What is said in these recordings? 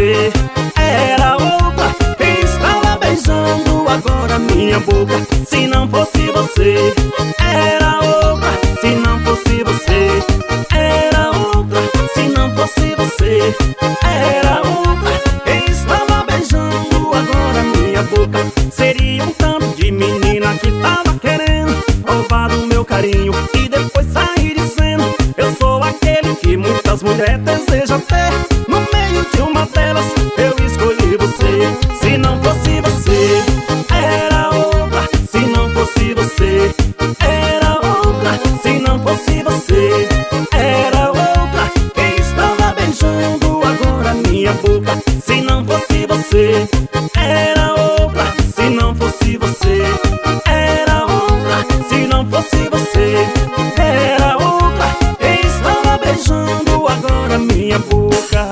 você. Era outra quem estava beijando agora minha boca. Se não fosse você, era outra. Se não fosse você, era outra. Se não fosse você, era outra quem estava beijando agora minha boca. Seria um tanto de menina que tava querendo roubar o meu carinho e depois sair dizendo: eu sou aquele que muitas mulheres desejam ter. No meio de uma delas eu escolhi você. Se não fosse você, era outra. Se não fosse você, era outra. Se não fosse você, era outra quem estava beijando agora minha boca. Se não fosse você, era outra. Se não fosse você, era outra. Se não fosse você, era outra quem estava beijando agora minha boca.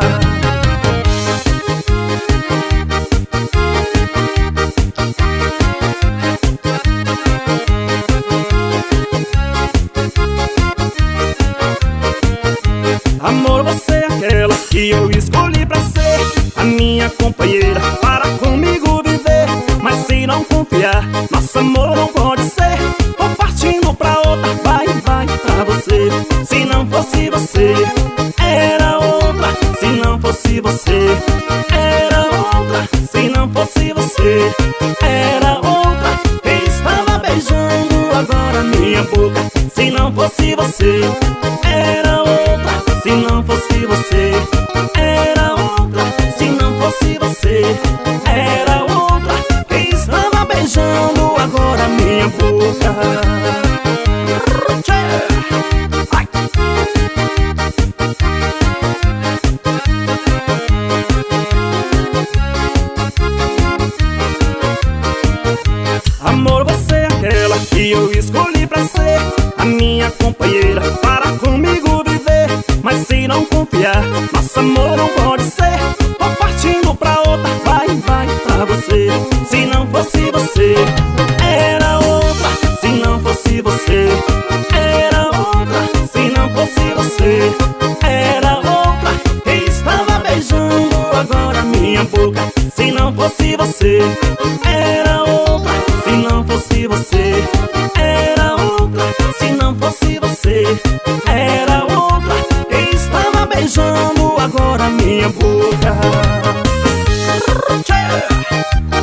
Amor, você é aquela que eu escolhi pra ser a minha companheira, para comigo viver. Mas se não confiar, nosso amor não pode ser. Tô partindo pra outra, vai pra você. Se não fosse você, era outra. Se não fosse você, era outra. Se não fosse você, era outra quem estava beijando agora minha boca. Se não fosse você, era outra. Se não fosse você, era outra. Se não fosse você, era outra quem estava beijando agora minha boca. Ai. Amor, você é aquela que eu escolhi pra ser a minha companheira, para comigo viver. Mas se não confiar, nosso amor não pode ser. Tô partindo pra outra, vai pra você. Se não fosse você, era outra. Se não fosse você, era outra. Se não fosse você, era outra quem estava beijando agora minha boca. Se não fosse você, era outra. Se não fosse você, era outra. Se não fosse você, era outra quem estava beijando agora minha boca.